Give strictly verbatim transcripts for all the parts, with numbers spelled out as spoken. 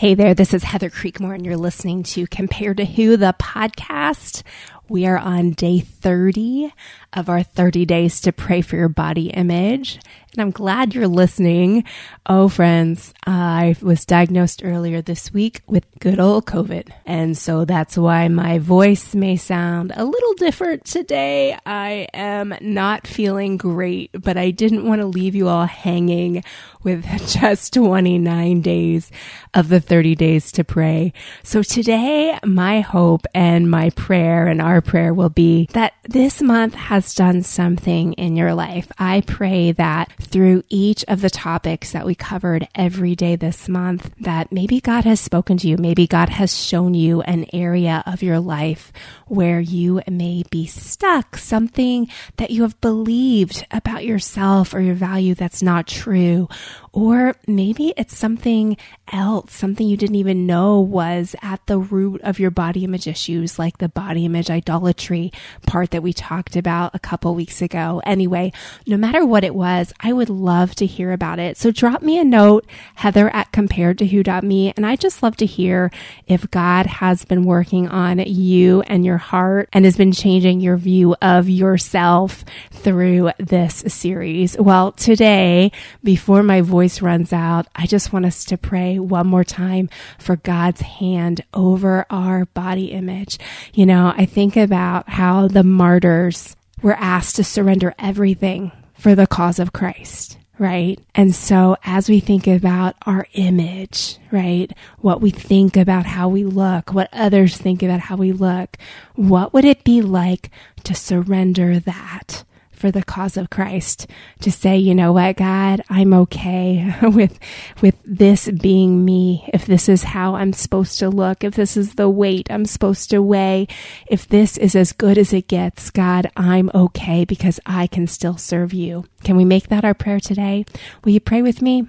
Hey there, this is Heather Creekmore, and you're listening to Compared to Who, the podcast. We are on day thirty of our thirty days to pray for your body image. And I'm glad you're listening. Oh, friends, I was diagnosed earlier this week with good old COVID. And so that's why my voice may sound a little different today. I am not feeling great, but I didn't want to leave you all hanging with just twenty-nine days of the thirty days to pray. So today, my hope and my prayer and our prayer will be that this month has done something in your life. I pray that through each of the topics that we covered every day this month, that maybe God has spoken to you. Maybe God has shown you an area of your life where you may be stuck, something that you have believed about yourself or your value that's not true. Or maybe it's something else, something you didn't even know was at the root of your body image issues, like the body image idolatry part that we talked about a couple weeks ago. Anyway, no matter what it was, I would love to hear about it. So drop me a note, Heather at compared to who dot me. And I just love to hear if God has been working on you and your heart and has been changing your view of yourself through this series. Well, today, before my voice runs out, I just want us to pray one more time for God's hand over our body image. You know, I think about how the martyrs were asked to surrender everything for the cause of Christ, right? And so as we think about our image, right, what we think about how we look, what others think about how we look, what would it be like to surrender that for the cause of Christ, to say, you know what, God, I'm okay with with this being me. If this is how I'm supposed to look, if this is the weight I'm supposed to weigh, if this is as good as it gets, God, I'm okay because I can still serve you. Can we make that our prayer today? Will you pray with me?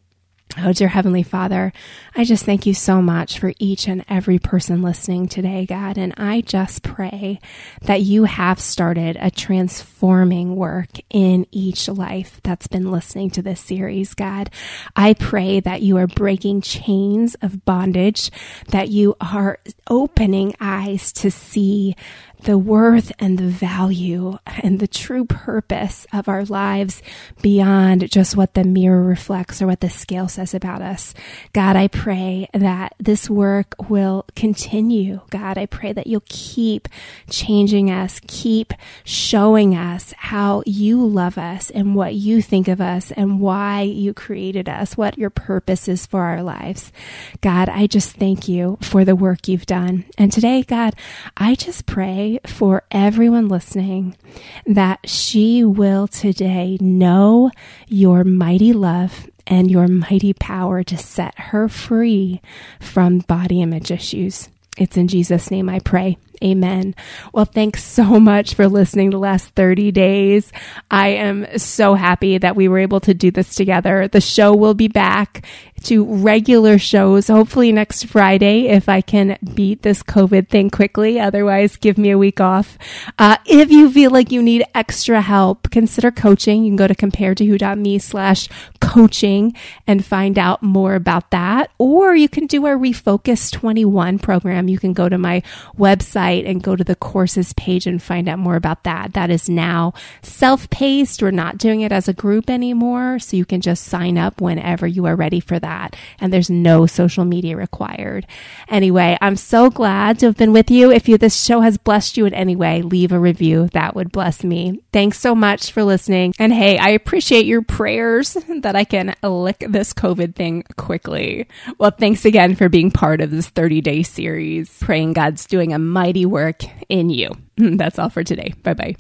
Oh, dear Heavenly Father, I just thank you so much for each and every person listening today, God. And I just pray that you have started a transforming work in each life that's been listening to this series, God. I pray that you are breaking chains of bondage, that you are opening eyes to see the worth and the value and the true purpose of our lives beyond just what the mirror reflects or what the scale says about us. God, I pray that this work will continue. God, I pray that you'll keep changing us, keep showing us how you love us and what you think of us and why you created us, what your purpose is for our lives. God, I just thank you for the work you've done. And today, God, I just pray for everyone listening that she will today know your mighty love and your mighty power to set her free from body image issues. It's in Jesus' name I pray. Amen. Well, thanks so much for listening the last thirty days. I am so happy that we were able to do this together. The show will be back to regular shows, hopefully next Friday, if I can beat this COVID thing quickly. Otherwise, give me a week off. Uh, if you feel like you need extra help, consider coaching. You can go to compared to who dot me slash coaching and find out more about that. Or you can do our Refocus twenty-one program. You can go to my website and go to the courses page and find out more about that. That is now self-paced. We're not doing it as a group anymore. So you can just sign up whenever you are ready for that. And there's no social media required. Anyway, I'm so glad to have been with you. If you, this show has blessed you in any way, leave a review. That would bless me. Thanks so much for listening. And hey, I appreciate your prayers that I can lick this COVID thing quickly. Well, thanks again for being part of this thirty day series. Praying God's doing a mighty work in you. That's all for today. Bye-bye.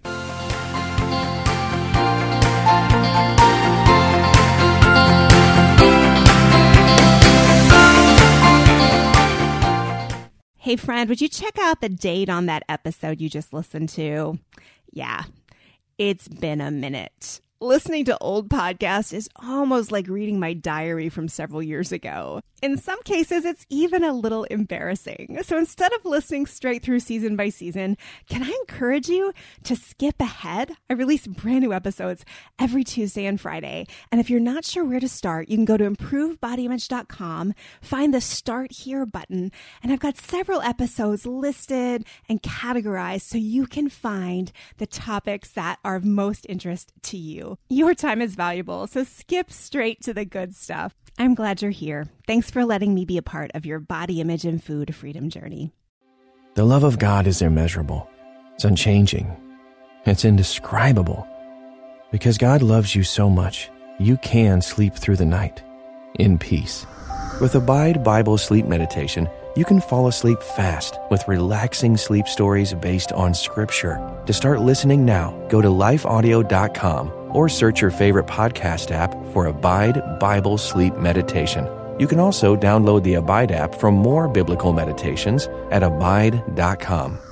Hey friend, would you check out the date on that episode you just listened to? Yeah, it's been a minute. Listening to old podcasts is almost like reading my diary from several years ago. In some cases, it's even a little embarrassing. So instead of listening straight through season by season, can I encourage you to skip ahead? I release brand new episodes every Tuesday and Friday. And if you're not sure where to start, you can go to improve body image dot com, find the Start Here button, and I've got several episodes listed and categorized so you can find the topics that are of most interest to you. Your time is valuable, so skip straight to the good stuff. I'm glad you're here. Thanks for letting me be a part of your body image and food freedom journey. The love of God is immeasurable. It's unchanging. It's indescribable. Because God loves you so much, you can sleep through the night in peace. With Abide Bible Sleep Meditation, you can fall asleep fast with relaxing sleep stories based on Scripture. To start listening now, go to life audio dot com or search your favorite podcast app for Abide Bible Sleep Meditation. You can also download the Abide app for more biblical meditations at abide dot com.